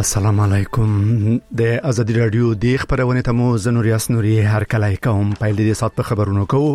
السلام علیکم د ازادي رادیو د خبرونه تمو زنوریاس نوري هر کله کوم په دې سات په خبرونو کوو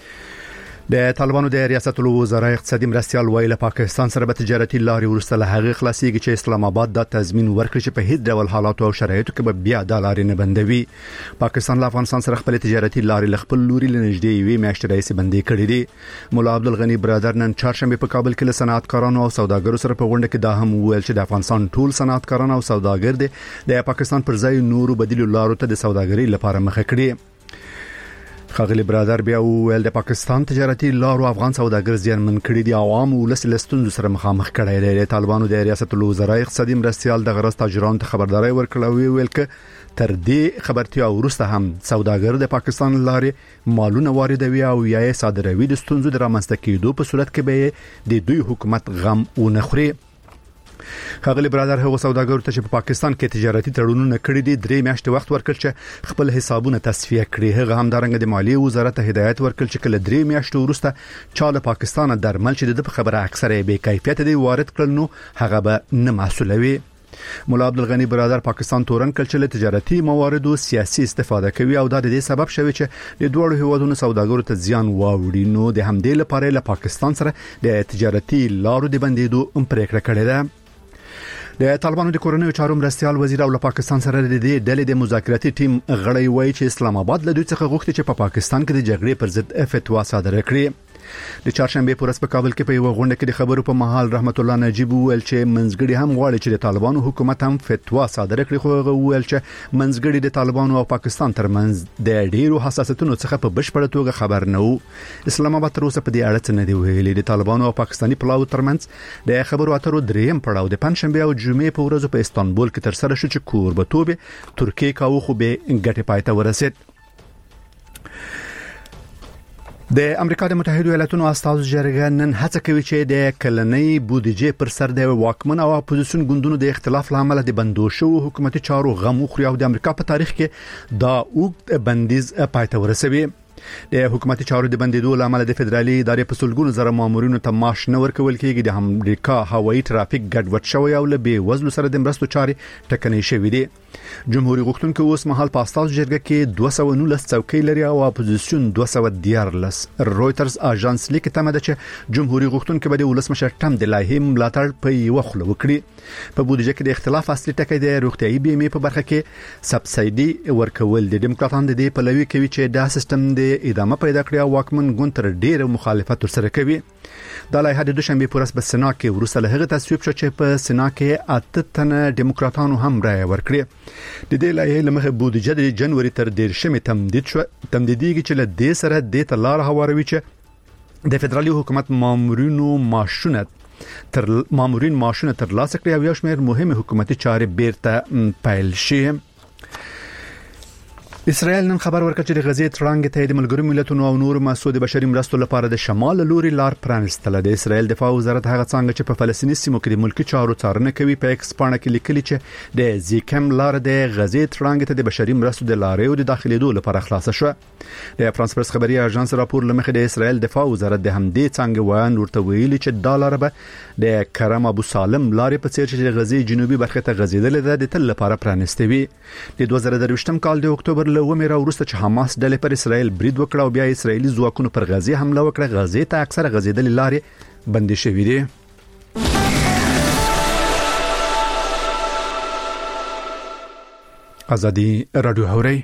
د طالبانو د ریاست الوزرا اقتصادي مرستيال ویل پاکستان سره به تجارتي لارې ورسره له هغه خلاصيږي چې اسلام آباد د تضمین ورکړي چې په هیڅ ډول حالات او شرایطو کې به بیا د لارې نه بندوي. پاکستان له افغانستان سره خپل تجارتي لارې خپل لوري لنږدې وي میاشتې راځي بندي کړې دي. مولا عبدالغنی برادر نن چهارشنبه په کابل کې له صنعتکارانو او سوداګرو سره په غونډه کې دا هم ویل چې د افغانستان ټول صنعتکاران او سوداګر دي د پاکستان پر ځای نورو بدیل لارو ته د سوداګرۍ لپاره مخه کړي. خاغلی برادر بیا ویل د پاکستان تجارتي لارو افغان سوداګر زیانمن کړي دي عوام ولس لستون سره مخامخ کړي دي. طالبانو د ریاست الوزرا اقتصادي مرستيال د غرض تاجرانو ته خبرداري ورکړه ویل ک تر دې خبرتیا ورسته هم سوداګر د پاکستان لارې مالونه واردوي او یا صادروي د ستونزو د رامنځته کېدو په صورت کې به د دوی حکومت غم ونخوري. خاغلی برادر هغه سوداګرو ته چې په پاکستان کې تجارتي تړونونه کړی دي 3 میاشتې وخت ورکړ چې خپل حسابونه تصفیه کړي. هغه هم دارنګ د مالیې وزارت هدایت ورکړ چې کله 3 میاشتې وروسته چاله پاکستان درمل چې د خبره اکثره به کیفیت دی وارد کړل نو هغه به نه مسؤلوي. مولا عبدالغنی برادر پاکستان تورن کړ چې تجارتي مواردو سیاسي استفاده کوي او دا د دې سبب شوی چې د دوه هیوادونو سوداګرو ته زیان واوړي. نو د همدې لپاره له پاکستان سره د تجارتي لارو د بندیدو پریکړه کړې ده. د طالبانو د کورنیو چارو مرستيال وزیر او له پاکستان سره د دې ډلې د مذاکراتي ټیم غړی وایي چې اسلام آباد له دوی څخه غوښتي چې په پاکستان کې د جګړې پر ضد فتوا صادره کړي. د چهارشنبه په ورځ په کابل کې په یو غونډه کې د خبرو په مهال رحمت الله نجیب ویل چې منځګړي هم غواړي چې د طالبانو حکومت هم فتوا صادره کړي. خو هغه ویل چې منځګړي د طالبانو او پاکستان ترمنځ د ډیرو حساسیتونو څخه په بشپړه توګه خبر نه وو. اسلام آباد تر اوسه په دې اړه څه نه دی ویلي. د طالبانو او پاکستاني پلاو ترمنځ د خبرو اترو دریم پړاو د پنځشنبه او جمعې په ورځو په استانبول کې تر سره شو چې کوربتوب ترکیه کاوه خو به ګټه پایته ورسید. د امریکا د متحده ایالاتونو استازو جرګه نن هڅه کوي چې د کلنۍ بودیجې پر سر د واکمن او اپوزیسیون ګوندونو د اختلاف لامل د بندو شو حکومتي چارو غم خوري او د امریکا په تاریخ کې دا اوږد بندیز پایته ورسوي. د حکومتي چارو د بندیدو لامل د فدرالي ادارې په سلګونو زره مامورینو ته معاش نه ورکول کېږي. د امریکا هوایي ټرافیک ګډوډ شوی او له بې وزلو سره د مرستو چارې ټکنۍ شوې دي. جمهوریت غوښتونکو اوس مهال په استازو جرګه کې 219 څوکۍ لري او اپوزیسیون 214. رويټرز اژانس لیکي تمه ده چې جمهوریت غوښتونکو به د ولسمشر ټرمپ د لایحې ملاتړ په یو خله وکړي. په بودیجه کې د اختلاف اصلي ټکی د روغتيایي بیمې په برخه کې سبسایډي ورکول دي. ډیموکراتان د دې پلوي کوي چې دا سیستم د ادامه پیدا کړی او واکمن ګوند تر ډیره مخالفت سره کوي. دا لایحه د دوشنبه په ورځ په سنا کې ورسره هغه تصویب شو چې په سنا کې 8 تنه ډیموکراتانو هم رائے ورکړي. د دې لایحې لمخه بودیجه د جنوري تر 10 تمدید شو تمدیدیږي چې له دې سره د تلار هواروي چې د فدرالي حکومت مامورین معاشونه تر لاسه کړی او یو شمېر مهمه حکومتي چارې بیرته پیل شي. اسرائیل نن خبر ورکړ چې د غزې تړانګ ته د ملګرو ملتونو او نور مسؤل بشري مرستو لپاره د شمال لوري لار پرانستله. د اسرائیل دفاع وزارت هغه څنګه چې په فلسطیني سیمو کې د ملکی چارو څارنه کوي په ایکس پاڼه کې لیکلي چې د زیکم لار د غزې تړانګ ته د بشري مرستو د لارې او د داخليدو لپاره خلاص شو. د فرانس پرس خبري اژانس راپور لمخې د اسرائیل دفاع وزارت د همدې څنګه وایي ورته ویلي چې دا لار به د کرم ابو سالم لارې په څیر چې د غزې جنوبي برخه ته غزیدل د تل لپاره پرانستوي. د 2023م کال د اکتوبر له ومه وروسته چې حماس ډلې پر اسرائیل برید وکړ او بیا اسرائیلي ځواکونو پر غزې حمله وکړه. غزې ته اکثره غزیدلې لارې بندي شوې دي. ازادي رادیو هوري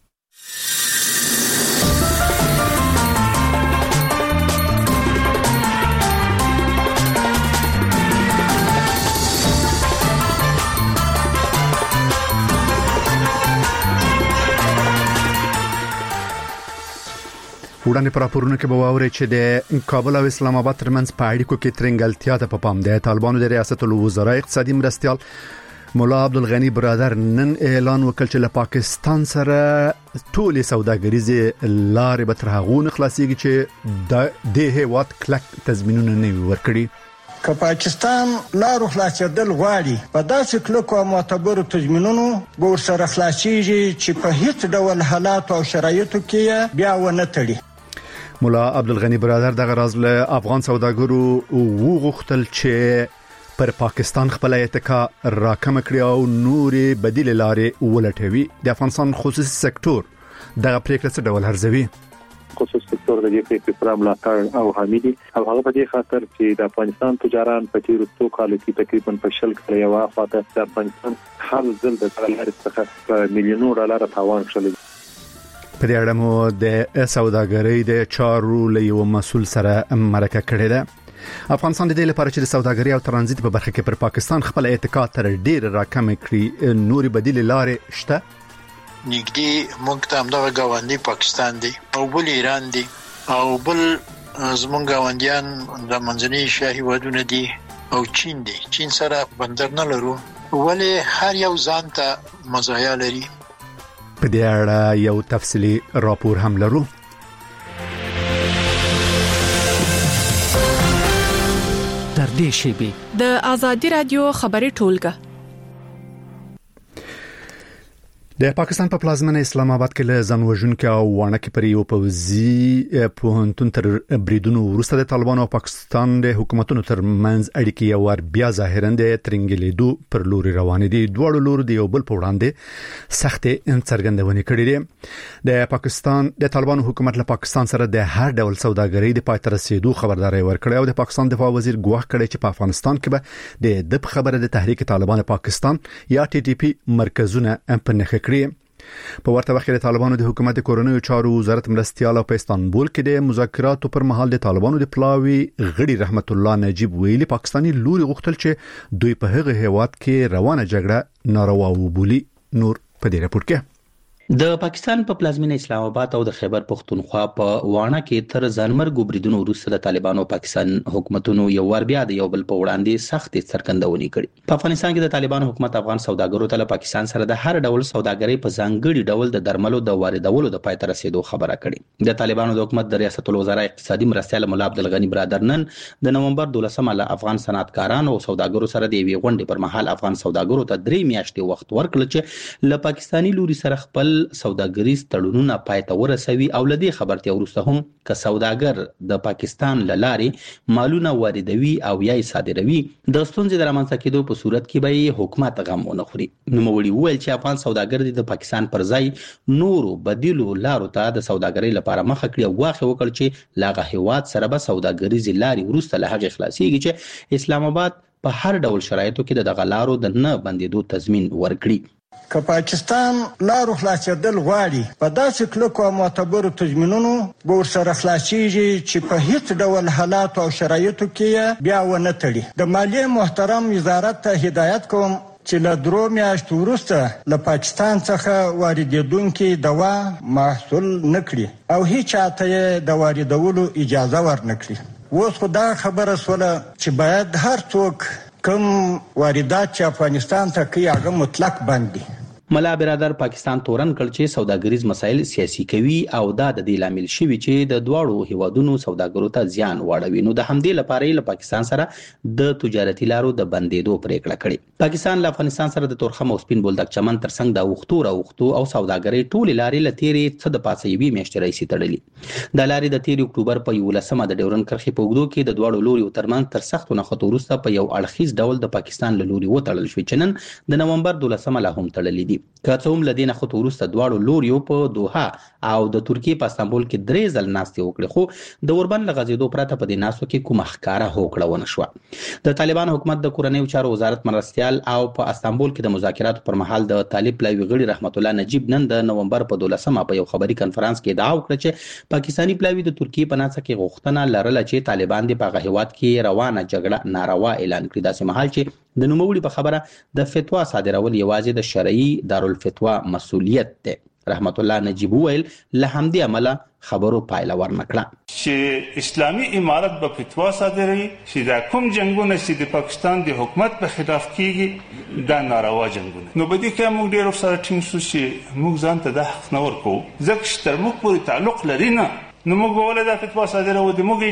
وړاندې پر راپورونه کې به واوري چې د کابل او اسلام آباد ترمنځ په اړیکو کې ترنګلتیا ته پام دی. طالبانو د ریاست الوزرا اقتصادي مرستيال مولا عبدالغنی برادر نن اعلان وکړ چې له پاکستان سره ټولې سوداګریزې لارې به تر هغه خلاصيږي چې د هیواد کلک تضمینونه نه ورکړي. که پاکستان لارو خلاصېدل غواړي په داسې کلکو او معتبرو تضمینونو به ورسره خلاصيږي چې په هیڅ ډول حالات او شرایطو کې بیا ونه تړي. مولا عبدالغنی برادر دغه راز له افغان سوداګرو وغوښتل چې پر پاکستان خپل اتکا راکم کړی او نورې بدیل لارې ولټوي. د افغانستان خصوصي سکتور دغه پریکړه څه ډول ارزوي؟ خصوصي سکتور د دې پریکړې پر ملاتړ او حامی دي او هغه په دې خاطر چې د افغانستان تجاران په تیرو 2 کالو کې تقریبا په شل کړي او افاده د افغانستان هر ځل د ډالر څخه میلیونو ډالر تاوان شول. په دې اړه مو د سوداګرۍ د چارو له یو مسول سره مرکه کړې ده. افغانستان د دې لپاره چې د سوداګرۍ او ترانزیت په برخه کې پر پاکستان خپل اعتکا تر ډیر راکم کړي نوري بدیل لارې شته. نږدې موږ ته همدغه ګاونډي پاکستان دی او بل ایران دی او بل زمونږ ګاونډیان د منځنۍ ایشیا هیوادونه دي او چین دی. چین سره بندر نه لرو ولې هر یو ځان ته مزایا لري. په دې اړه یو تفصیلی راپور هم لرو. تر دې شی د آزادی رادیو خبري ټولګه د پاکستان په پلازمنه اسلام آباد کې له ځان وژونکو او وانکې پر یو پوځي پوهنتون تر بریدونو وروسته د طالبانو او پاکستان د حکومتونو ترمنځ اړیکې یو ور بیا ظاهراً د ترنګلیدو پر لوري روان دي. دوه لور د یو بل په وړاندې سخت څرګندونې کړې دي. د پاکستان د طالبانو حکومت له پاکستان سره د هر ډول سوداګرۍ د پای ته رسیدو خبرداري ورکړه او د پاکستان دفاع وزیر ګواښ کړی چې په افغانستان کې به د خبره د تحریک طالبان پاکستان یا TTP مرکزونه په نخښه په ورته وخت کې د طالبانو د حکومت کورنیو چارو وزارت مرستيال په استانبول کې د مذاکراتو پر مهال د طالبانو د پلاوی غړي رحمت الله نجیب ویلي پاکستاني لوري غوښتل چې دوی په هغه هیواد کې روانه جګړه ناروا وبولي. نور په دې راپور کې د پاکستان په پلازمینه اسلام آباد او د خیبر پختونخوا په وانه کې تر ځانمرګ بریدونو وروسته د طالبانو پاکستان حکومتونو یو ور بیا د یو بل په وړاندې سخت څرګندونې کړې. په افغانستان کې د طالبانو حکومت افغان سوداګرو ته له پاکستان سره د هر ډول سوداګرۍ په ځانګړي ډول د درملو د واردولو د پای ته رسیدو خبره کړې. د طالبانو د حکومت د ریاست الوزرا اقتصادي مرستيال مولا عبدالغنی برادر نن د نومبر 12 له افغان صنعتکارانو او سوداګرو سره د وی غونډې پر مهال افغان سوداګرو ته 3 میاشتې وخت ورکړل چې له پاکستاني لوري سره خپل سوداګریز تړونونه پای ته ورسوي او لدی خبرته ورسته هم ک سوداګر د پاکستان لارې مالونه واردوي او یا صادروي د ستونزې د رامنځته کېدو په صورت کې به حکومت غم ونه خوري. نو موړي ویل چې افغان سوداګر د پاکستان پر ځای نورو بدیلو لارو ته د سوداګرۍ لپاره مخه کړی او واخې وکړ چې لاغه هیواد سره به سوداګریز لارې ورسته له هغه خلاصيږي چې اسلام آباد په هر ډول شرایطو کې د دغلارو د نه بندیدو تضمین ورکړي. که پاکستان لارو خلاصېدل غواړي په داسې کلکو او معتبرو تضمینونو به ورسره خلاصېږي چې په هیڅ ډول حالات او شرایطو کې بیا ونه تړي. د مالیې محترم وزارت ته هدایت کوم چې له 3 میاشتو وروسته له پاکستان څخه واردېدونکي دوا محصول نه کړي او هیڅ چاته یې د واردولو اجازه ورنه کړي. اوس خو دا خبره سوله چې باید هر څوک کوم واردات چې افغانستان ته کوي هغه مطلق بند دي. ملا برادر پاکستان تورن کړ چې سوداګریز مسایل سیاسي کوي او دا د دې لامل شوی چې د دواړو هیوادونو سوداګرو ته زیان واړوي. نو د همدې لپاره له پاکستان سره د تجارتي لارو د بندیدو پریکړه کړې. پاکستان له افغانستان سره د تورخم او سپین بولدک چمن ترڅنګ د وختو او سوداګرۍ ټول لارې لتیرې څه د پاسه یوي میاشتې رئیسي تړلې. د لارې د 13 اکتوبر په 11مه د ډیورن کرښې په وګړو کې د دواړو لوري ترمنځ تر سختو نه خطر وروسته په یو اړخیز ډول د پاکستان له لوري وتړل شو چې نن د نومبر 12مه لا هم تړلې دي. که څوم لدینه خو وروسته دواړو لوریو په دوحه او د ترکیه په استانبول کې 3 ځل ناستې وکړي خو د اوربن لغزیدو پرته په دې ناسو کې کوم ښکارا هوکړه ونه شو. د طالبان حکومت د کورنیو چارو وزارت مرستيال او په استانبول کې د مذاکراتو پر مهال د طالب پلاوی غړي رحمت الله نجیب نن د نومبر په 12مه په یو خبري کانفرنس کې ادعا وکړه چې پاکستانی پلاوی د ترکیه په ناسه کې غوښتنه لرله چې طالبان د په هیواد کې روانه جګړه ناروا اعلان کړي. داسې مهال چې د نوموړي په خبره د فتوا صادرول یوازې د شرعي دارالفتوا مسؤلیت ده. رحمت الله نجیب ویل له همدې عمله خبرو پایله ورنکړه چې اسلامي امارت به فتوا صادروي چې دا کوم جنگونه چې د پاکستان د حکومت په خلاف کیږي دا ناروا جنگونه. نو به دې کې موږ ډېر سره ټینګ شو چې موږ ځان ته د حق نه ورکو ځکه چې تر موږ پورې تعلق لري نه نو موږ ولې دا فتوا صادرو د موږ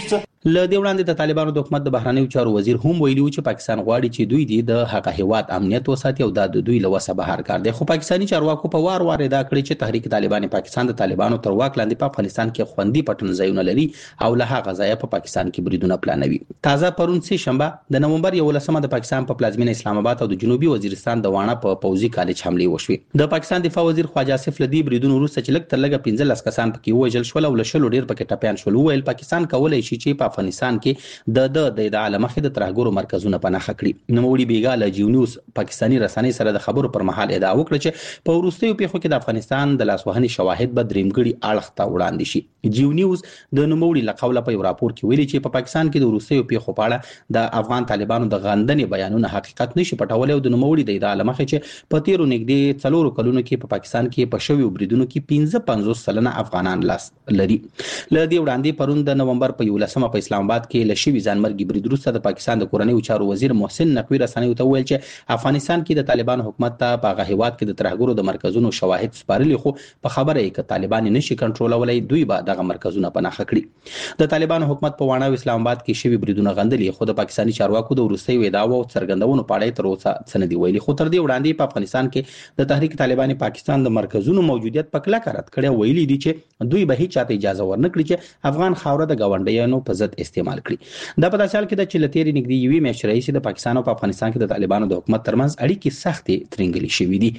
له دې وړاندې د طالبانو د حکومت د بهرنیو چارو وزیر هم ویلي و چې پاکستان غواړي چې دوی د هغه هیواد امنیت وساتي او د دوی له وسه بهر کار دی. خو پاکستاني چارواکو په وار وار ادعا کړې چې تحریک طالبان پاکستان د طالبانو تر واک لاندې په افغانستان کې خوندي پټنځایونه لري او له هغه ځایه په پاکستان کې بریدونه پلانوي. تازه پرون سه شنبه د نومبر 11 د پاکستان په پلازمینه اسلام آباد او د جنوبي وزیرستان د وانه په پوځي کالج حمله وشوه. د پاکستان دفاع وزیر خواجه آصف لدی بریدونو وروسته چې لږ تر لږه 15 کسان پکې وژل شول او له شلو ډیر پکې ټپيان شول. ویل پاکستان کولای شي چې په افغانستان کې د ادعا مخې د ترهګرو مرکزونه پناه کړي. نوموړي بیګا له جیو نیوز پاکستاني رسنۍ سره د خبرو پر مهال ادعا وکړه چې په وروستیو پیښو کې د افغانستان د لاسوهنې شواهد به درېمګړي اړخ ته وړاندې شي. جیو نیوز د نوموړي له قوله په یو راپور کې ویلي چې په پاکستان کې د وروستیو پیښو په اړه د افغان طالبانو د غندنې بیانونه حقیقت نشي پټولای او د نوموړي د ادعا مخې چې په تیرو نږدې 4 کلونو کې په پاکستان کې په شویو بریدونو کې 55 سلنه افغانان لاس لري. له دې وړاندې پرون د نومبر په 11 په اسلام آباد کې له شوی ځانمرګي برید وروسته د پاکستان د کورنیو چارو وزیر محسن نقوی رسنیو ته ویل چې افغانستان کې د طالبانو حکومت ته په هغه هیواد کې د ترهګرو د مرکزونو شواهد سپارلي خو په خبره یې ک طالبان نشي کنټرولولای دوی به دغه مرکزونه پناه کړي. د طالبانو حکومت په وانه اسلام آباد کې شوی بریدونه غندلي خو د پاکستاني چارواکو د وروستیو ادعاو او څرګندونو په اړه تر اوسه سندي ویلي. خو تر دې وړاندې په افغانستان کې د تحریک طالبان پاکستان د مرکزونو موجودیت په کلکه رد کړی. ویلي دي چې دوی به هیڅ چاته اجازه ورنکړي چې افغان خاوره د گاونډیانو په ضد استعمال کړي. دا په داسې حال کې د چلتيري نږدې یوې میاشتې راهیسې د پاکستان او په افغانستان کې د طالبانو د حکومت ترمنځ اړیکې سختې ترنګلې شوې دي.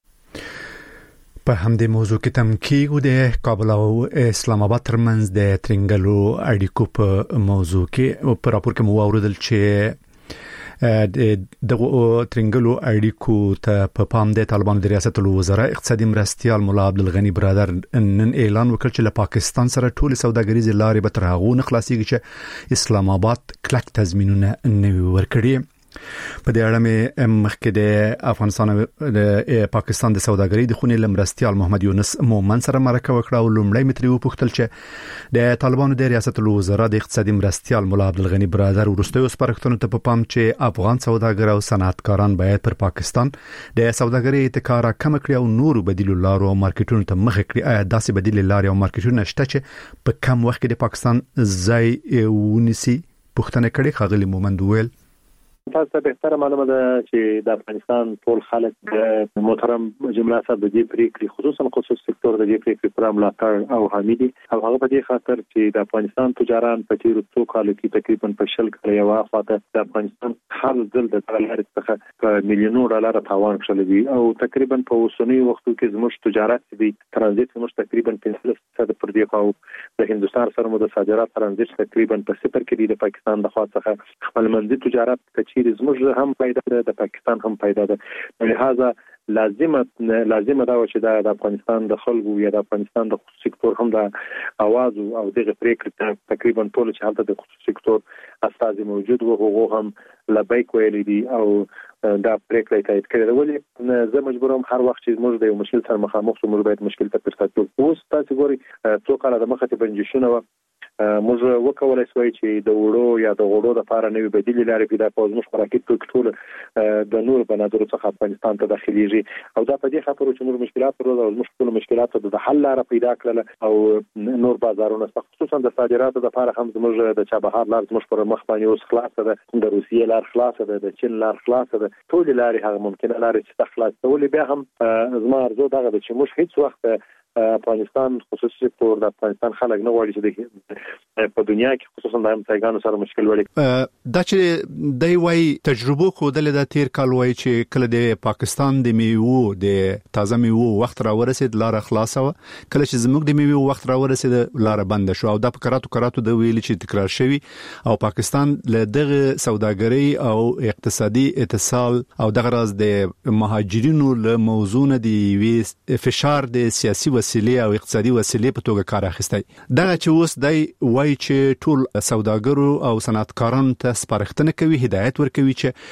په همدې موضوع کې تم کېږو د کابل او اسلام آباد ترمنځ د ترنګلو اړیکو په موضوع کې په راپور کې مو اوریدل چې د ترنګلو اړیکو ته په پام د طالبانو د ریاست الوزرا اقتصادي مرستيال مولا عبدالغنی برادر نن اعلان وکړ چې له پاکستان سره ټول سوداګریزي لارې به تر هغه نه خلاصيږي چې اسلام آباد کلک تضمینونه نوي ورکړي. په دې اړه مې مخکې د افغانستان او پاکستان د سوداګرۍ د خونې لمرستيال محمد یونس مومن سره مرکه وکړه او لومړی متری وپوښتل چې د طالبانو د ریاست الوزرا د اقتصادي مرستيال مولا عبدالغنی برادر ورستیو سپارښتنو ته په پام چې افغان سوداګر او صنعتکاران باید پر پاکستان د سوداګرۍ اتکار کم کړي او نورو بدیلو لارو او مارکیټونو ته مخ کړي. آیا داسې بدیل لارې او مارکیټونه شته چې په کم وخت کې د پاکستان ځای ونیسي؟ پوښتنه کړې خاغلی مومن ویل تاسو ته بهتره معلومه ده چې د افغانستان ټول خلک د محترم جمله صاحب د دې پریکړې خصوصا سکتور د دې پریکړې پر ملاتړ او حامی دي او هغه په دې خاطر چې د افغانستان تجاران په تیرو څو کالو کې تقریبا په شل کړي او افاته د افغانستان هر ځل د ډالر څخه په میلیونونو ډالر تاوان کړل دي او تقریبا په اوسنی وخت کې زموږ تجارت دي ترانزیت زموږ تقریبا 15% پر دی او د هندستان سره مو د صادرات ترانزیت تقریبا په 0 کې دي. د پاکستان د خوا څخه خپل منځي تجارت زموږ هم پیدا ده د پاکستان هم پیدا ده. لہذا لازمه دا چې د افغانستان د خلکو یا د افغانستان د خصوصي سکتور هم د اواز او دغه پریکړه تقریبا ټول چې حالت د خصوصي سکتور استاد موجود وو هغه هم لبیک ویل دي او دا پریکړه تایید کړې ده. ولې زه مجبورم هر وخت چې موږ د یو مشکل سره مخامخ شو موږ باید مشکل ته پرتاتو. اوس تاسو ګورئ څو کاله د مخه ته بنجشونه موږ وکولای شوی چې د وړو یا د غوړو د لپاره نوې بدیل لارې پیدا کړو. موږ مارکیټ ټول د نور بنادرو څخه افغانستان ته داخليږي او دا په دې خاطر چې موږ مشکلات ورو او موږ ټول مشکلات د حل لاره پیدا کړل او نور بازارونه خصوصا د صادراتو د لپاره هم موږ د چابهار لار موږ پر مخ باندې اوس خلاص ده، د روسیې لار خلاص ده، د چین لار خلاص ده، ټول لارې هغه ممکنه لارې چې خلاص ولې بیا هم زما ارزو دغه چې موږ هیڅ وخت افغانستان خصوصي سکتور د افغانستان خلک نه وایي چې په دنیا کې خصوصا د امریکایانو سره مشکل وړي. دا چې دای وای تجربه خو د تیر کال وای چې کله د پاکستان د میوو د تازه میوو وخت را ورسید لار خلاصه و، کله چې زموږ د میوو وخت را ورسید لار بند شو او د کراتو د ویل چې تکرار شوی او پاکستان له دغه سوداګرۍ او اقتصادي اتصال او دغه راز د مهاجرینو له موضوع نه دی فشار د سیاسي وسیله او اقتصادي وسیله په توګه کار اخیستی. دغه چې اوس دای وای چې ټول سوداګرو او صنعتکارانو ته سپارښتنه کوي، هدایت ورکوي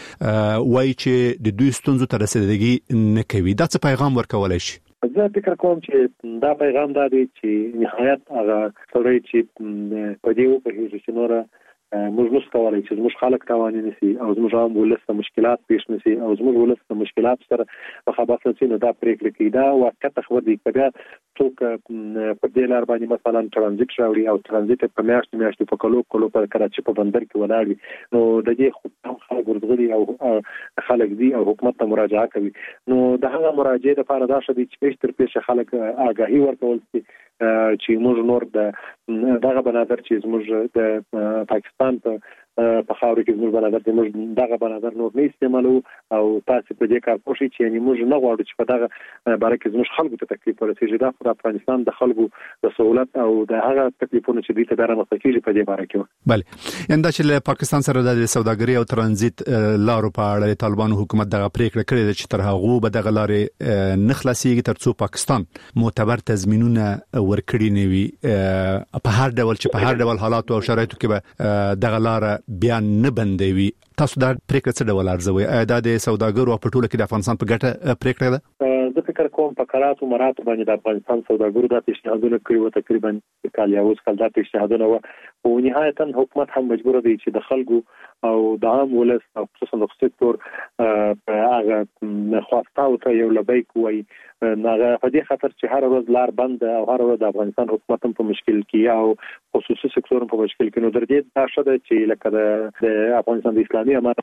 چې وای چې د دوی ستونزو ته رسیدګي نه کوي. دا څه پیغام ورکولای شي؟ زه فکر کوم چې دا پیغام دا دی چې نهایت هغه سړی چې په دې په هیڅ نور موږ نو کولای چې موږ خلک توانې نسی او موږ هم ولست مشکلات پیښ نسی او موږ ولست مشکلات سره په خبرت نو دا پریکړه کیدا وخت خبر دی کبه څوک په دې لار باندې مثلا ترانزیت راوړي او ترانزیت په میاشت په کلو په کراچي په بندر کې ولاړ نو د دې خلک ورغلي او خلک دي او حکومت ته مراجعه کوي نو د هغه مراجعه لپاره دا شدي چې تر پیښه خلک آگاهي ورکول چې موږ نور دغه بنادر چې موږ د پاکستان په خاور کې موږ بنادر د موږ دغه بنادر نور نه استعمالو او تاسو په دې کار کوشش چې یعنی موږ نه غواړو چې په دغه باره کې موږ خلکو ته تکلیف ورسیږي دا په افغانستان د خلکو د سہولت او د هغه تکلیفونو چې دوی ته درنه کیږي په دې باره کې بله انده چې پاکستان سره د سوداګري او ترانزیت لارو په اړه طالبانو حکومت دغه پریکړه کړې چې تر هغه به دغه لارې نخلاصيږي ترڅو پاکستان معتبر تضمینونه ورکړي نوي په هر ډول چې په هر ډول حالات او شرایطو کې به دغه لار بیا نه بندوي تاسو دا پریکړه څه ډول ارزوي اعداد سوداګرو په ټوله کې د افغانستان په ګټه پریکړه ده زه فکر کوم په قراراتو مراتب باندې د افغانستان سوداګرو د پیشنهادونو کړی و تقریبا کال یا اوس کال د پیشنهادونو او نهایتا حکومت هم مجبور دی چې د خلکو او د عام ولس او خصوصا د سکتور هغه خواستاو ته یو لبی کوي ناغه په دې خاطر چې هر ورځ لار بند او هر ورځ د افغانستان حکومت هم په مشکل کې او خصوصي سکتور په مشکل کې نو در دې دا شته چې لکه د افغانستان د اسلامي امارت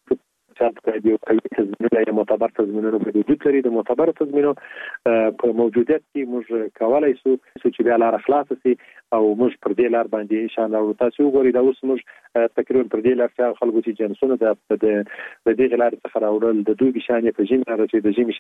چې یو تضمینونه معتبر تضمینونه وجود لري د معتبر تضمینونو په موجودیت کې موږ کولای شو چې بیا لار خلاص شي او موږ پر دې لار باندې ان شاء الله تاسو وګورئ دا اوس موږ تقریبا پر دې لار چې خلکو چې جنسونه د دې غلار څخه راوړل د دوی شانې په جیم راځي د جیم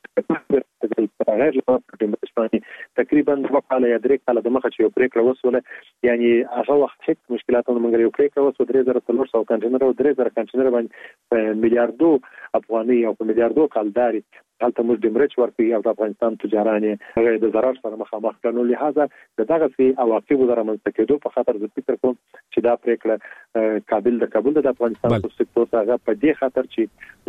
غیر لپاره تقریبا وکاله یا درې کاله د مخه چې یو پریکړه وسوله یعنی هغه وخت هیڅ مشکلاتونه موږ یو پریکړه وسو 3300 کنټینر او 3000 کنټینر باندې میلیارډو افغاني او میلیارډو کالداري حالت موږ د مرچ ورپی او د افغانستان تجاران هغه د ضرر سره مخامخ کړي لہذا دغه سي عواقب درمنځته کېدو په خاطر د فکر کوم چې دا پریکړه قابل د قبول د افغانستان په سکتور هغه په دې خاطر چې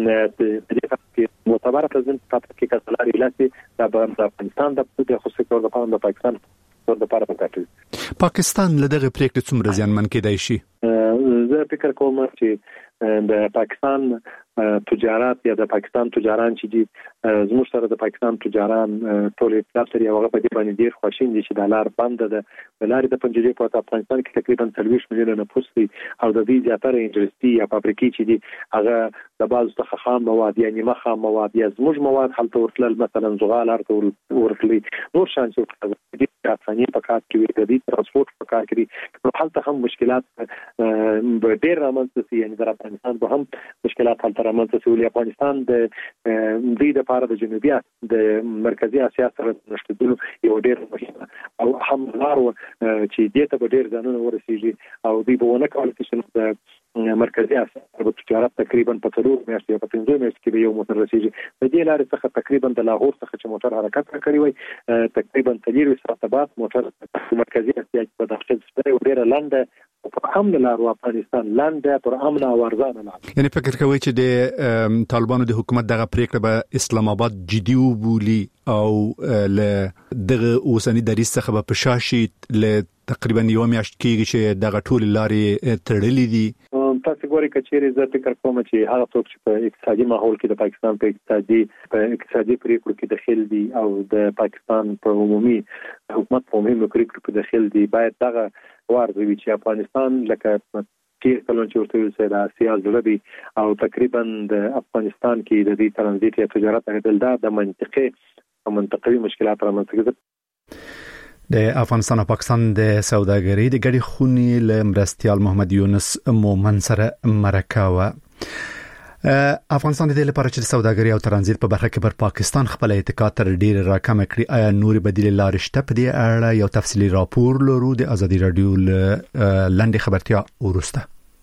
د دې خاطر معتبر تضمین خاطر کې کسلاري لاسي د افغانستان د سکتور د پاکستان د لپاره پکاتل پاکستان له دغه پریکړې څومره زیانمن کېدای شي زه فکر کوم چې د پاکستان تجارت یا د پاکستان تجاران چې دي زموږ سره د پاکستان تجاران ټول اطلاعات لري هغه په دې باندې ډیر خوشین دي چې د لار بند ده د لارې د پنځه په افغانستان کې تقریبا 30 میلیونه نفوس دي او د دې زیاتره انډستری یا فابریکې چې دي هغه د بعض څخه خام مواد یا نیمه خام مواد یا زموږ مواد هلته ورتلل مثلا زغال ارته ورتلي نور شان څه د افغاني په کار کې د دې ترانسپورت په کار کې نو هلته هم مشکلات ډیر رامنځته شي یعنی د افغانستان به هم مشکلات هلته رامنځته شي افغانستان د دې لپاره د جنوبي د مرکزی اسیا سره نشټدل یو ډیر مهم او هم لار چې دې ته ډیر ځانونه ورسیږي او دې به ونه کول چې د مرکزی اسیا په تجارت تقریبا په 3 میاشتې په 5 میاشتې کې یو موټر رسیږي د دې لارې څخه تقریبا د لاهور څخه چې موټر حرکت کوي وي تقریبا 3 ساعته بعد موټر مرکزی اسیا په داخل سره ډیر لاندې پر امن لار افغانستان لاندې پر امن او ارزانه لار یعنی فکر کوي چې د طالبانو د حکومت دغه پریکړه به اسلام آباد جدي وبولي او له دغه اوسنی دریس څخه به پشاشي له تقریبا یو میاشت کېږي چې دغه ټول لارې تړلې دي تاسو ګورئ کچېرې زه فکر کوم چې هغه څوک چې په اقتصادي ماحول کې د پاکستان په اقتصادي پریکړو کې داخل دي او د پاکستان په عمومي حکومت په عمومي پریکړو کې داخل دي باید دغه وارزوي چې افغانستان لکه تیر کلون چې ورته ویل دا سیاسي لري او تقریبا د افغانستان کې د دې ترانزیت یا تجارت هدل دا د منطقي مشکلات رامنځته کړي د افغانستان او پاکستان د سوداګرۍ د ګډي خونې له مرستيال محمد یونس مومن سره مرکه و افغانستان د دې لپاره چې سوداګري او ترانزیت په برخه کې پر پاکستان خپل اعتقاد تر ډیر راکم کړی آیا نوري بدیل لارې شته په دې اړه یو تفصیلی راپور لرو د ازادي رادیو لاندې خبرتیا ورسته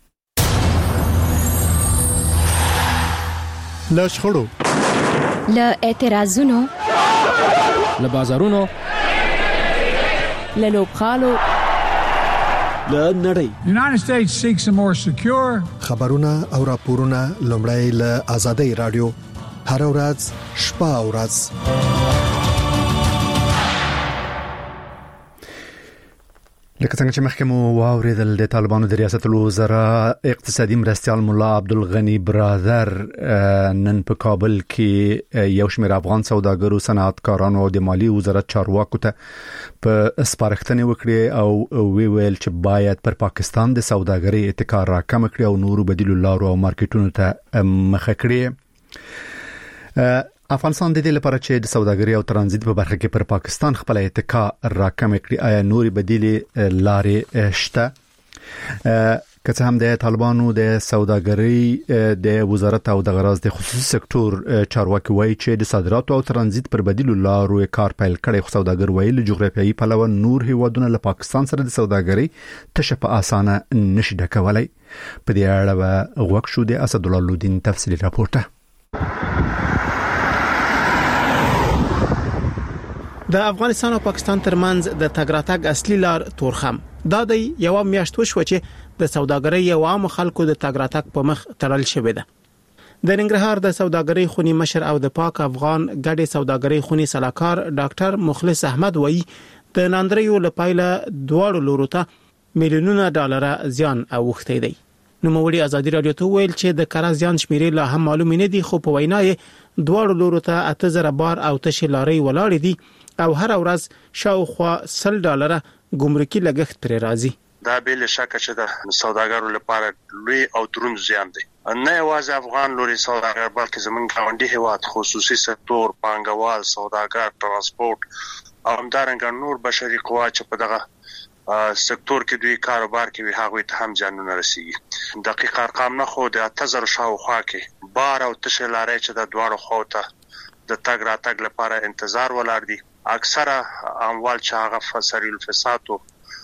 لا شخړو لا اعتراضونو لا بازارونو لا لوبخالو لا نړۍ United States seeks a more secure خبرونه او راپورونه لومړی له ازادي رادیو هر ورځ شپه او ورځ لکه څنګه چې مخکې مو واوریدل د طالبانو د ریاست الوزرا اقتصادي مرستیال مولا عبدالغنی برادر نن په کابل کې یو شمېر افغان سوداګرو صنعتکارانو او د مالی وزارت چارواکو ته په سپارښتنه وکړي او ویل چې باید پر پاکستان د سوداګرۍ اتکا راکم کړي او نورو بدیل لارو او مارکیټونو ته مخه کړي. افغانستان د دې لپاره چې د سوداګرۍ او ترانزیت په برخه کې پر پاکستان خپل اتکا راکم کړي آیا نوري بدیل لارې شته؟ که څه هم د طالبانو د سوداګرۍ د وزارت او د غراض د خصوصي سکتور چارواکي وایي چې د صادراتو او ترانزیت پر بدیل لارو کار پیل کړي، خو سوداګر وایي له جغرافیایي پلوه نور هیوادونه له پاکستان سره د سوداګرۍ تشه په اسانه نشي ډکولای. په دې اړه غوښ شو د اسد الله لودین تفصیلی راپورټه. د افغانستان او پاکستان ترمنځ د تګ راتګ اصلي لار تورخم دا د یو میاشت وشو چې د سوداګرۍ او عام خلکو د تګ راتګ په مخ تړل شوې ده. د ننګرهار د سوداګرۍ خونی مشر او د پاک افغان ګډې سوداګرۍ خونی صلاحکار ډاکټر مخلص احمد وایي د ناندریو لپاره دواړو لورو ته میلیونونه ډالر زیان اوښتی دی. نو موړي ازادي رادیو ته ویل چې د کار زیان شمیرې لا هم معلوم نه دي، خو په وینای دواړو لورو ته 8000 بار او تشې لارې ولاړې دي او هر ورځ شاوخوا $100 ګمرکي لګښت پر راځي. دا به له شک چې د سوداګرو لپاره لوی او دروند زیان دی. نه یوازې افغان لوري سوداګر بلکې زمونږ غونډي هیواد خصوصي سکتور، پانګوال، سوداګر، ترانسپورت او همدارنګه نور بشري قوا چې په دغه سکتور کې دوی کاروبار کوي هغه ته هم ځانونه رسیږي. دقیق ارقام نه خو د 8000 شاوخوا کې بار او تشې لارې چې د دواړو خواو ته د تګ راتګ لپاره انتظار ولاړ دي. اکثره اموال چې هغه فسری الفساتو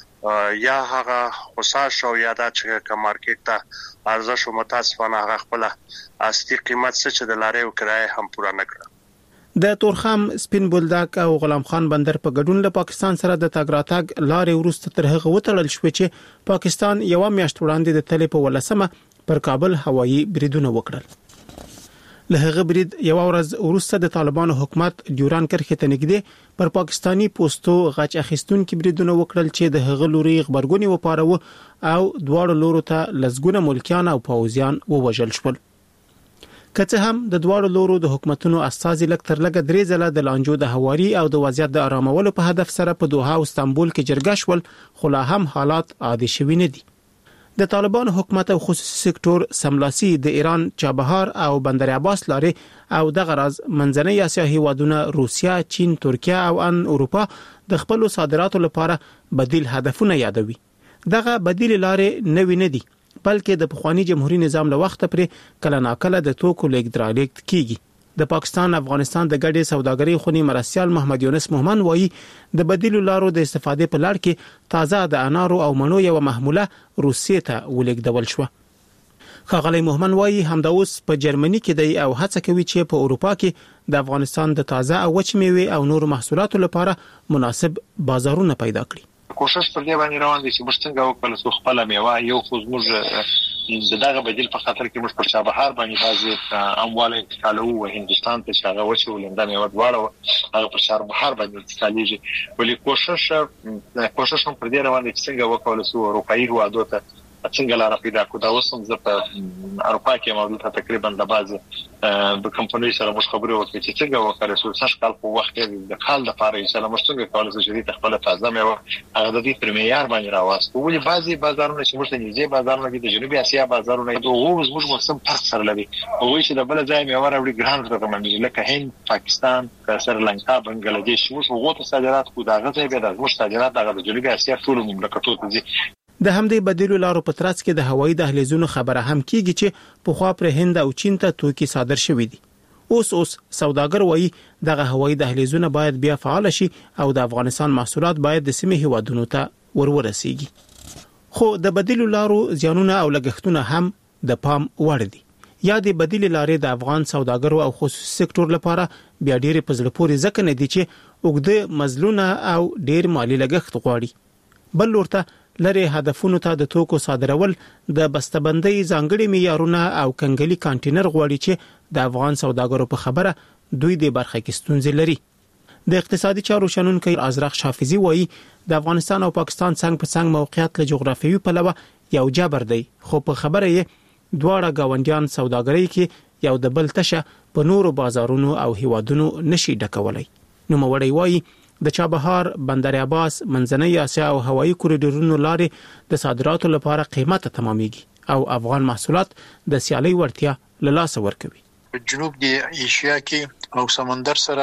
یا هغه خصاص او یا د چې مارکیټ ته ارزش او متاسفانه هغه خپل اصلي قیمت څه چې د لارې او کرایه هم پوره نه کړ. د تورخم، سپین بولدک او غلام خان بندر په ګډون له پاکستان سره د تګ راتګ لارې ورسته تر هغه وتړل شو چې پاکستان یو میاشت وړاندې د تلې په ولسمه پر کابل هوایي بریدونه وکړل. له هغه برید یو ورځ ورسته د طالبانو حکومت ډیوران کرښې ته نږدې پر پاکستانی پوسټو غچ اخیستونکو بریدونه وکړل چې د هغه لوري خبرګونی وپاروه او دواړو لورو ته لزګونه ملکیان او پوځیان ووژل شول. کته هم د دواړو لورو د حکومتونو اساسي لکتر لګ درې ځله د لانجو د هواري او د وضعیت د آرامولو په هدف سره په دوحه او استانبول کې جرګه شول، خو لا هم حالات عادي شوي نه دي. د طالبانو حکومت او خصوصي سکتور سملاسي د ایران چابهار او بندر عباس لارې او د غرض منځنۍ اسیا هیوادونه روسیا، چین، ترکیه او ان اروپا د خپل صادراتو لپاره بدیل هدفونه یادوي. دغه بدیل لارې نوې نه دي، بلکې د پخوانی جمهوریت نظام له وخت پرې کله ناکله د توکو لیږد کیږي. د پاکستان افغانستان د ګډې سوداګرۍ خونی مرستیال محمد یونس محمد وایي د بدیل لارو د استفادې په لړ کې تازه د انارو او مڼو یو محموله روسیې ته ولیږدول شو. ښاغلی محمد وایي همدا اوس په جرمني کې دی او هڅه کوي چې په اروپا کې د افغانستان د تازه او وچ میوې او نور محصولاتو لپاره مناسب بازارونه پیدا کړي. کوشش پر دې باندې روان دي چې موږ څنګه وکړو خپل میوه یو خو موږ دغه بدیل په خاطر کې موږ پر چابهار باندې بازي اموال انتقالو او هندستان ته شغه وشو ولنده میوه دواړه هغه پر چابهار باندې انتقالېږي. ولی کوشش هم پر دې روان دي چې څنګه وکړو چې اروپایي هوادو ته څنګه لار پیدا کړو. دا اوسم زه په اروپا کې موجوده تقریبا د بازي د کمپنۍ سره مش خبرې وکړې چې څنګه وکړو چې څه کال په وخت کې د کال د پاره یې سره مشترک کول چې د خپل تازه میوه هغه د دې پرمیار باندې راوستو. ولی بازي بازارونه چې موږ ته نږدې بازارونه دي د جنوبي اسیا بازارونه دي او موږ موسم فرق سره لري او چې د بل ځای میوه راوړي ګران رقم دي لکه هند، پاکستان، سریلانکا، بنگلاديش موږ وګورو صادرات خو دا غځي به د موږ صادرات د جنوبي اسیا ټول مملکتو ته دي. د همدې بدیلو لارو په ترڅ کې د هوایي دهلیزونو خبره هم کیږي چې په خوا پر هند او چین ته توکي صادر شوي دي. اوس سوداګر وایي دغه هوایي دهلیزونه باید بیا فعال شي او د افغانستان محصولات باید د سیمې هیوادونو ته ورسیږي. خو د بدیلو لارو زیانونه او لګښتونه هم د پام وړ دي. یا د بدیل لارې د افغان سوداګرو او خصوصي سکتور لپاره بیا ډېر په زړه پورې ځکه نه دي چې اوږده مزلونه او ډېر مالی لګښت غواړي. بل ورته لري هدفونو ته د توکو صادرول د بسته‌بندۍ ځانګړي معیارونه او کنګلي کانټینر غواړي چې د افغان سوداګرو په خبره دوی د برخه کې ستونزې لري. د اقتصادي چارو شنونکي ازرق شافعي وایي د افغانستان او پاکستان څنګ په څنګ موقعیت له جغرافیوي پلوه یو جبر دی، خو په خبره یې دواړه گاونډیان سوداګرۍ کې یو د بل تشه په نورو بازارونو او هیوادونو نشي ډکولای. نو موړی وایي د چابهار، بندر عباس، منځنۍ اسیا او هوایي کوریډورونو لارې د صادراتو لپاره قیمته تمامېږي او افغان محصولات د سیالي وړتیا له لاسه ورکوي. جنوب د ایشیا کې او سمندر سره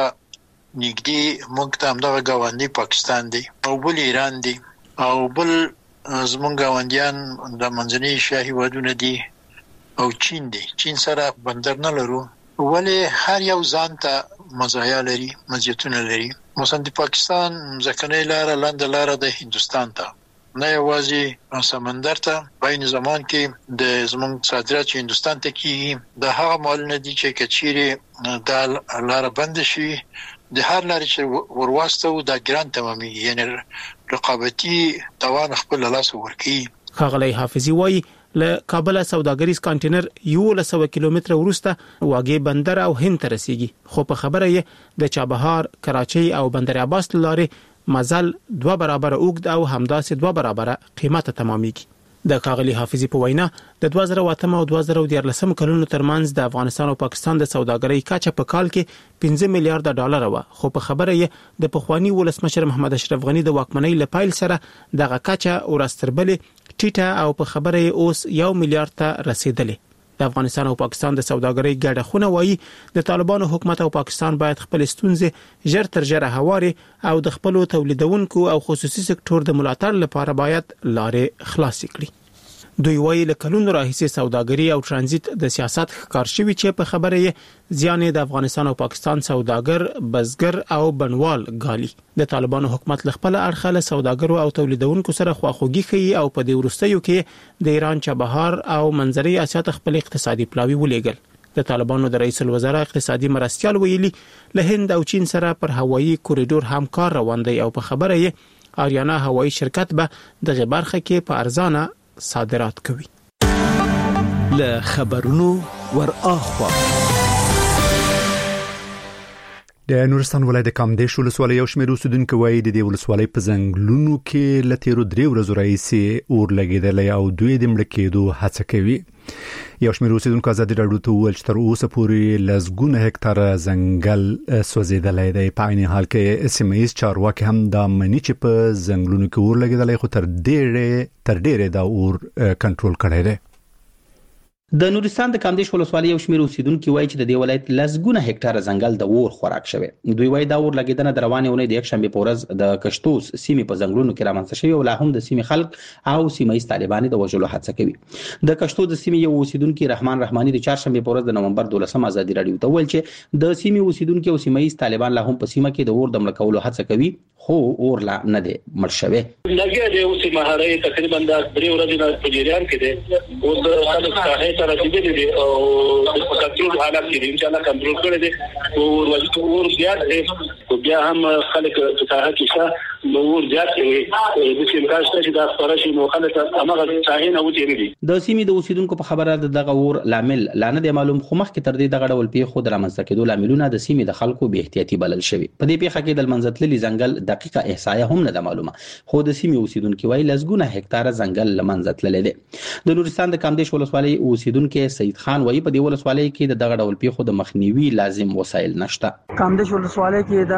نږدې موږ ته همدغه ګاونډي پاکستان دی او بل ایران دی او بل زمونږ ګاونډیان د منځنۍ ایشیا هیوادونه دي او چین دی. چین سره بندر نه لرو ولې هر یو ځان ته مزایا لري، مزیتونه لري. مثلا د پاکستان ځکنۍ لاره لاندې لاره د هندستان ته نه یوازې سمندر ته، په این زمان کې د زمونږ صادرات چې هندستان ته کیږي د هغه مالونه دي چې کچيري د لاره بند شي د هر لارې چې ورواستو د ګران تمامي، یعنی رقابتي توان خپل لاس ورکی. خاغلی حافظي وایي له کابل سوداګریز کانټینر 1100 کیلومتر ورسته واګي بندر او هند ته رسیږي، خو په خبره یې د چابهار، کراچۍ او بندر عباس لارې مزل 2 برابر اوږد او همداسې 2 برابر قیمته تمامېږي. د کاغلی حافظي په وینا د 2008 او 2014 کلونو ترمنځ د افغانستان او پاکستان د سوداګرۍ کچه په کال کې 15 میلیارډ ډالر و، خو په خبره یې د پخوانی ولسمشر محمد اشرف غنی د واکمنۍ لپایل سره دغه کچه ورستربلې ټیټه او په خبره یې اوس 1 میلیارډ ته رسیدلې. د افغانستان او پاکستان د سوداګرۍ ګډه خونه وایي د طالبانو حکومت او پاکستان باید خپل ستونزې ژر تر ژره هواري او د خپل تولیدونکو او خصوصي سکتور د ملاتړ لپاره باید لارې خلاص کړي. دوی وایي له کلونو راهیسې سوداګري او ترانزیت د سیاست ښکار شوی چې په خبره یې ځان د افغانستان او پاکستان سوداګر، بزګر او بنوال غالي. د طالبانو حکومت له خپل اړخه له سوداګرو او تولیدونکو سره خواخوږي کوي او په دې وروستیو کې د ایران چابهار او منځنۍ اسیا ته خپل اقتصادي پلاوی ولېږل. د طالبانو د رئیس الوزرا اقتصادي مرستيال ویلي له هند او چین سره پر هوایي کوریډور همکار روان دی او په خبره یې آریانا هوایي شرکت به د غبرخه کې په ارزانه صادرات کوي. له خبرونو ور اخوا د نورستان ولایت کامدیش ولسوالۍ یو شمېر اوسیدونکو وایي د دې ولسوالۍ په ځنګلونو کې له تیرو 3 ورځو راهیسې اور لګېدلی او دوی د مړه کېدو هڅه کوي. یو شمېر اوسیدونکو ازادي راډیو ته وویل چې تر اوسه پورې لسګونه هکتاره ځنګل سوځېدلی دی. په عین حال کې سیمه ییز چارواکي هم دا مني چې په ځنګلونو کې اور لګېدلی، خو تر ډېرې دا اور کنټرول کړی دی. د نورستان د کامدیش ولسوالۍ یو شمېر اوسیدونکو وایي چې د دې ولایت لسګونه هکتاره ځنګل د اور خوراک شوی. دوی وایي دا اور لګیدنه د روانې اونۍ د یکشنبه په ورځ د کشتوس سیمې په ځنګلونو کې رامنځته شوی او لا هم د سیمې خلک او سیمه ییز طالبان د وژلو هڅه کوي. د کشتوس د سیمې یو اوسیدونکو رحمان رحماني د چهارشنبه په ورځ د نومبر 12 ازادي راډیو ته ویل چې د سیمې اوسیدونکو او سیمه ییز طالبان لا هم په سیمه کې د اور د مړ کولو هڅه کوي، خو اور لا نه دی مړ شوی. لګیا دی اوس مهاري تقریبا د 3 ورځې نه په جریان کې دی او د خلک ساحه ته رسیدلی دی او د کنټرول حالت کې ان شاء الله کنټرول کړی دی او ور زیات دی او بیا هم خلک په ساحه کې ور زیات دی د امکان شته چې دا خبره نو خلک هغه ساحه نه وتی دي. د سیمې د اوسیدونکو په خبره دغه اور لامل لا نه دی معلوم، خو مخکې تر دې دغه ډول پیښو د رامنځته کېدو لاملونه د سیمې د خلکو به احتیاطي بلل شوی. په دې پیښه کې د منځتللي ځنګل دقیقه احصایه هم نه ده معلومه، خو د سیمې اوسیدونکو وایي لسګونه هکتاره ځنګل لمنځتللی دی. د نورستان د کامدیش ولسوالۍ اوسیدونکو سید خان وایي په دې ولسوالۍ کې دغه ډول پیښو د مخنیوي لازم وسایل نشته. کامدیش ولسوالۍ کې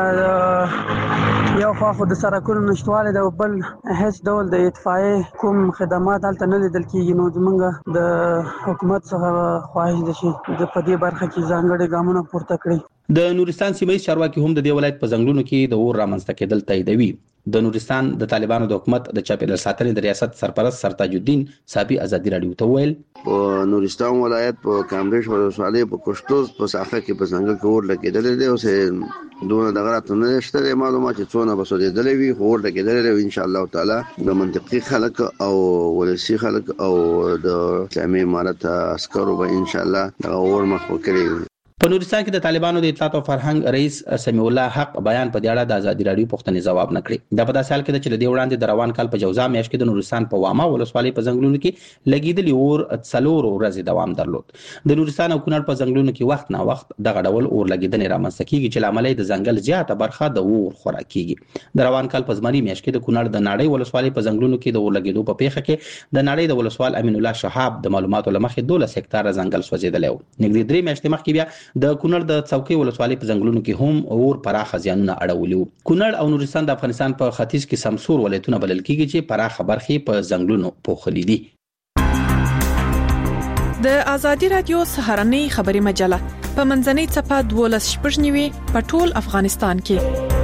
دا یو خو د سرکونو نشټواله د بل هیڅ ډول د اطفائیه کوم خدمات هلته نه لیدل کیږي. نو زمونږ د حکومت څخه خواهش ده چې د پدې برخه کې ځانګړي ګامونه پورته کړي. د نورستان سیمه ییز چارواکي هم د دې ولایت په ځنګلونو کې د اور رامنځته کېدل تاییدوي. د نورستان د طالبانو د حکومت د چاپیریال ساتنې د ریاست سرپرست سرتاج الدین صاحب ازادي راډیو ته ویل په نورستان ولایت په کامدیش ولسوالۍ په کشتوس په ساحه کې په ځنګل کې اور لګېدلی دی. اوس دونه دغه راته نه شته معلومات چې څونه به سوځېدلی وي، خو اور لګېدلی دی. ان شاء الله تعالی د منطقي خلک او ولسي خلک او د اسلامي امارت عسکرو به ان شاء الله دغه اور مخ وکړي. په نورستان کې د طالبانو د اطلاعات او فرهنګ رئیس سمیع الله حق بیان په دې اړه د ازادي رادیو پوښتنې ځواب نکړي. د په داسې حال کې چې د دې وړاندې د روان کال په جوزا میاشت کې د نورستان په واما ولسوالۍ په ځنګلونو کې لګیدلی اور 4 ورځې دوام درلود. د نورستان او کونړ په ځنګلونو کې وخت نا وخت دغه ډول اور لګیدنې رامنځته کیږي چې لامل د ځنګل زیاته برخه د اور خوراکيږي. د روان کال په زمري میاشت کې د کونړ د ناړۍ ولسوالۍ په ځنګلونو کې د اور لګیدو په پیښه کې د ناړۍ د ولسوال امین الله شهاب د معلوماتو لمخې 12 هکتار ځنګل سوځیدلی و. نږدې 3 میاشتې مخکې بیا د کونړ د څوکۍ ولسوالۍ په ځنګلونو کې هم اور پراخه زیانونه اړولي وو. کونړ او نورستان د افغانستان په ختیځ کې سمسور ولایتونه بلل کیږي چې پراخه برخې په ځنګلونو پوښلي دي. د ازادي رادیو سهارنۍ خبري مجله په منځنۍ صفحه 12 شپږ نیوي په ټول افغانستان کې